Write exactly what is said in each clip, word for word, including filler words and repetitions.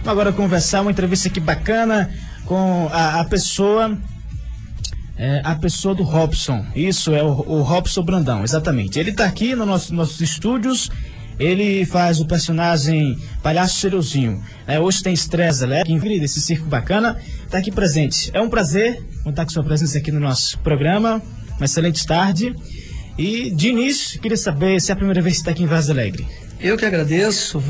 Vamos agora conversar, uma entrevista aqui bacana com a, a pessoa, é, a pessoa do Robson. Isso, é o, o Robson Brandão, exatamente. Ele está aqui no nosso, nossos estúdios. Ele faz o personagem Palhaço Cheirosinho. É, hoje tem estreia desse circo bacana. Está aqui presente. É um prazer contar com sua presença aqui no nosso programa. Uma excelente tarde. E, de início, queria saber se é a primeira vez que está aqui em Vaza Alegre. Eu que agradeço.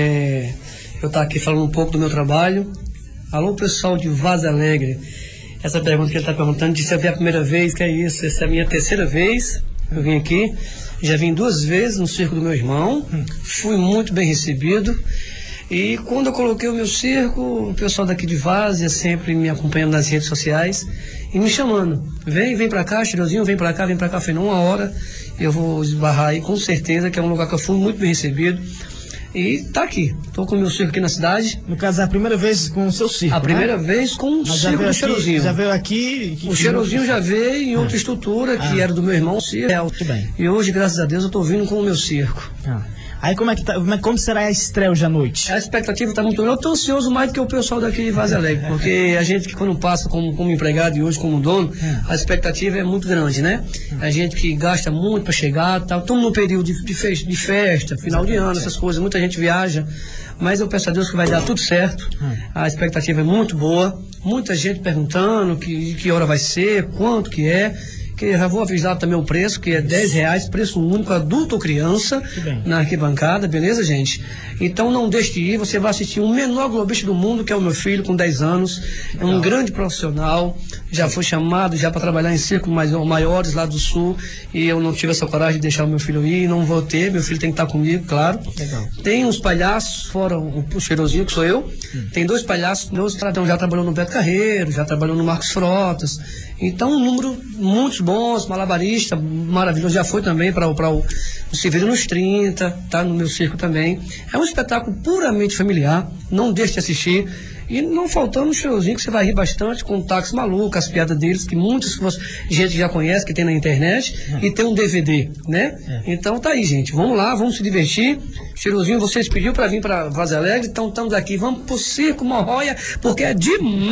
É, eu estou aqui falando um pouco do meu trabalho. Alô, pessoal de Vaza Alegre. Essa pergunta que ele está perguntando, de se é a primeira vez, que é isso? Essa é a minha terceira vez. Eu vim aqui. Já vim duas vezes no circo do meu irmão. Fui muito bem recebido. E quando eu coloquei o meu circo, o pessoal daqui de Várzea sempre me acompanhando nas redes sociais e me chamando. Vem, vem pra cá, Cheirosinho, vem pra cá, vem pra cá. Foi numa hora, eu vou esbarrar aí com certeza, que é um lugar que eu fui muito bem recebido. E tá aqui, tô com o meu circo aqui na cidade. No caso, é a primeira vez com o seu circo, A né? primeira vez com o circo do Cheirosinho. Já veio aqui... Que, o Cheirosinho já veio em outra ah. estrutura, que ah. era do meu irmão, o circo. Muito bem. E hoje, graças a Deus, eu tô vindo com o meu circo. Ah. Aí como é que tá, como será a estreia hoje à noite? A expectativa está muito grande. Eu estou ansioso mais do que o pessoal daqui de Vaza Alegre, porque a gente que quando passa como, como empregado e hoje como dono, a expectativa é muito grande, né? A gente que gasta muito para chegar, tá, estamos num período de, de, festa, de festa, final de ano, essas coisas, muita gente viaja, mas eu peço a Deus que vai dar tudo certo. A expectativa é muito boa, muita gente perguntando que, que hora vai ser, quanto que é. Que já vou avisar também o preço, que é dez reais, preço único, adulto ou criança, na arquibancada, beleza, gente? Então não deixe de ir, você vai assistir o menor globista do mundo, que é o meu filho, com dez anos, é um grande profissional, já foi chamado já para trabalhar em circos maiores lá do sul, e eu não tive essa coragem de deixar o meu filho ir, não vou ter, meu filho tem que estar comigo, claro. Legal. Tem uns palhaços, fora o, o Cheirosinho, que sou eu, hum. tem dois palhaços, meus já trabalhou no Beto Carreiro, já trabalhou no Marcos Frotas, então um número muito bons, malabarista, maravilhoso, já foi também para o, o Severino nos trinta, tá no meu circo também. É um espetáculo puramente familiar, não deixe de assistir. E não faltando um Cheirosinho, que você vai rir bastante com o táxi maluco, as piadas deles, que muitas gente já conhece, que tem na internet, é. e tem um D V D, né? É. Então tá aí, gente. Vamos lá, vamos se divertir. Cheirosinho, vocês pediu para vir para Vaza Alegre, então estamos aqui. Vamos pro Circo Morroia, porque é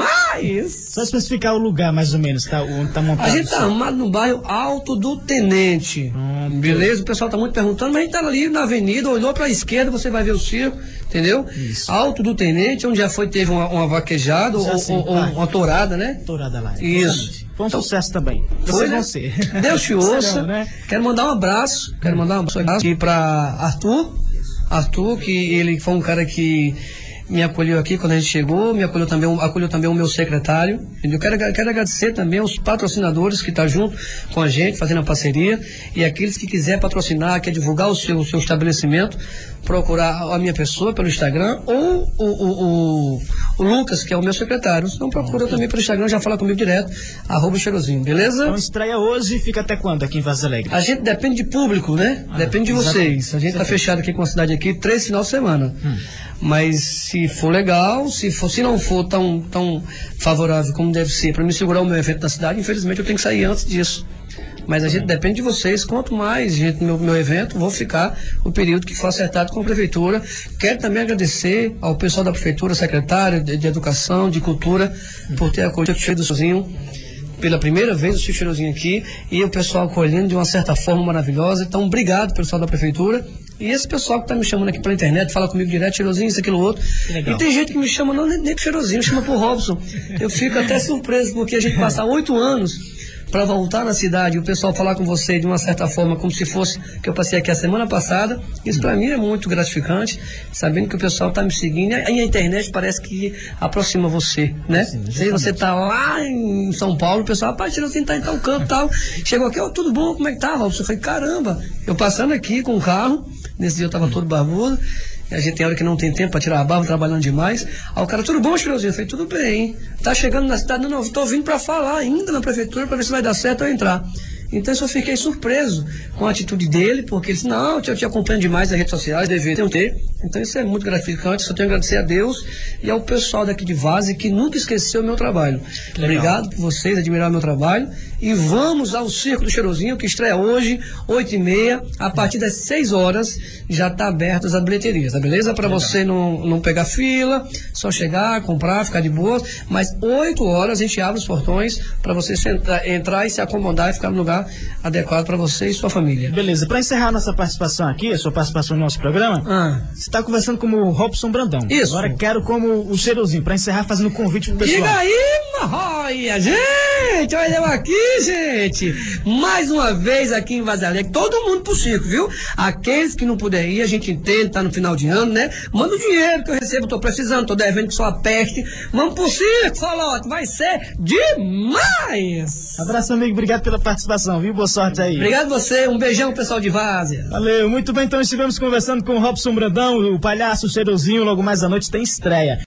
demais! Só especificar o lugar, mais ou menos, tá, onde tá montado. A gente tá armado no bairro Alto do Tenente. Hum, beleza? O pessoal tá muito perguntando, mas a gente tá ali na avenida, olhou para a esquerda, você vai ver o circo, entendeu? Isso. Alto do Tenente, onde já foi, teve uma uma vaquejada ou, assim, ou, ou uma tourada, né? Tourada lá. Isso. Foi um então, sucesso também. Vocês vão ser. Deus te ouça. Né? Quero mandar um abraço. Quero mandar um abraço aqui para Arthur. Arthur, que ele foi um cara que me acolheu aqui quando a gente chegou, me acolheu também, acolheu também o meu secretário. Eu quero, quero agradecer também aos patrocinadores que estão tá junto com a gente, fazendo a parceria, e aqueles que quiser patrocinar, quer divulgar o seu, o seu estabelecimento, procurar a minha pessoa pelo Instagram, ou o, o, o, o Lucas, que é o meu secretário. Então procura também pelo Instagram, já fala comigo direto, arroba Cheirosinho, beleza? Então estreia hoje e fica até quando aqui em Vaza Alegre? A gente depende de público, né? Ah, depende de exatamente. Vocês. A gente está fechado aqui com a cidade aqui, três final de semana. Hum. Mas se for legal, se, for, se não for tão, tão favorável como deve ser para me segurar o meu evento na cidade, infelizmente eu tenho que sair antes disso. Mas a gente depende de vocês, quanto mais gente no meu, meu evento, vou ficar o período que for acertado com a prefeitura. Quero também agradecer ao pessoal da prefeitura, secretário de, de Educação, de Cultura, por ter acolhido o Cheirosinho pela primeira vez, o Cheirosinho aqui, e o pessoal acolhendo de uma certa forma maravilhosa. Então, obrigado, pessoal da prefeitura. E esse pessoal que tá me chamando aqui pela internet, fala comigo direto, Cheirosinho, isso, aquilo, outro. E tem gente que me chama, não, nem pro Cheirosinho, chama pro Robson. Eu fico até surpreso, porque a gente passa oito anos para voltar na cidade e o pessoal falar com você de uma certa forma, como se fosse que eu passei aqui a semana passada. Isso para mim é muito gratificante, sabendo que o pessoal tá me seguindo. E a internet parece que aproxima você, né? Sim, se você tá lá em São Paulo, o pessoal, rapaz, Cheirosinho tá em tal canto, tal. Chegou aqui, ó, oh, tudo bom, como é que tá, Robson? Eu falei, caramba, eu passando aqui com o carro, nesse dia eu tava todo barbudo, e a gente tem hora que não tem tempo para tirar a barba, trabalhando demais. Aí o cara, tudo bom, Cheirosinho? Eu falei, tudo bem, hein? Tá chegando na cidade, não, não, tô vindo para falar ainda na prefeitura para ver se vai dar certo eu entrar. Então eu só fiquei surpreso com a atitude dele, porque ele disse, não, eu te acompanho demais nas redes sociais, deveriam ter. Então isso é muito gratificante, só tenho a agradecer a Deus e ao pessoal daqui de Várzea que nunca esqueceu o meu trabalho. Obrigado por vocês admirar o meu trabalho. E vamos ao Circo do Cheirosinho, que estreia hoje, oito e meia, a partir das seis horas, já está abertas as bilheterias, tá beleza? Para você não, não pegar fila, só chegar, comprar, ficar de boa, mas oito horas a gente abre os portões para você sentar, entrar e se acomodar e ficar no lugar adequado para você e sua família. Beleza, para encerrar nossa participação aqui, a sua participação no nosso programa, ah. você está conversando como o Robson Brandão. Isso. Agora quero como o Cheirosinho, para encerrar fazendo um convite pro pessoal. Diga aí, Marroia, gente, olha eu aqui, gente, mais uma vez aqui em Várzea Alegre, todo mundo pro circo, viu? Aqueles que não puderem ir, a gente entende, tá no final de ano, né? Manda o dinheiro que eu recebo, tô precisando, tô devendo que sou a peste. Vamos pro circo, Solote, vai ser demais! Abraço, amigo, obrigado pela participação, viu? Boa sorte aí. Obrigado a você, um beijão pessoal de Várzea. Valeu, muito bem, então estivemos conversando com o Robson Brandão, o palhaço Cheirosinho, logo mais à noite tem estreia.